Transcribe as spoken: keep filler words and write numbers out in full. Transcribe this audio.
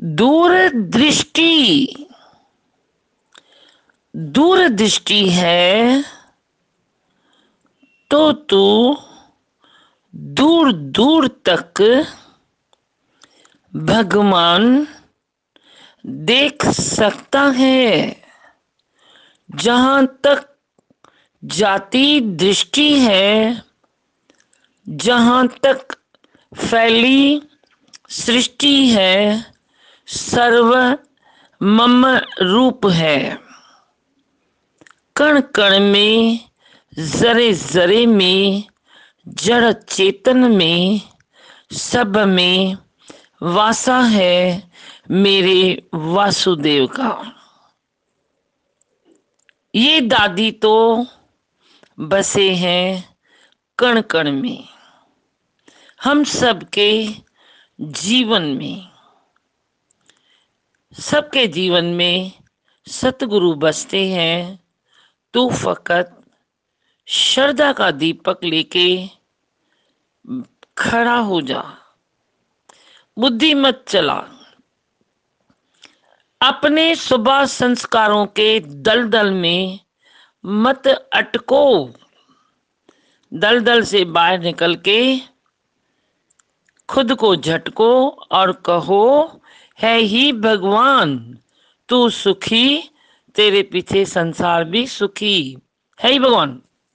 दूरदृष्टि दूरदृष्टि है तो तू दूर दूर तक भगवान देख सकता है। जहां तक जाती दृष्टि है, जहां तक फैली सृष्टि है, सर्व मम रूप है। कण कण में, जरे जरे में, जड़ चेतन में, सब में वासा है मेरे वासुदेव का। ये दादी तो बसे हैं कण कण में, हम सबके जीवन में। सबके जीवन में सतगुरु बसते हैं। तू फकत श्रद्धा का दीपक लेके खड़ा हो जा, बुद्धि मत चला। अपने सुबह संस्कारों के दलदल में मत अटको। दलदल से बाहर निकल के खुद को झटको और कहो, है ही भगवान तू सुखी, तेरे पीछे संसार भी सुखी। है ही भगवान।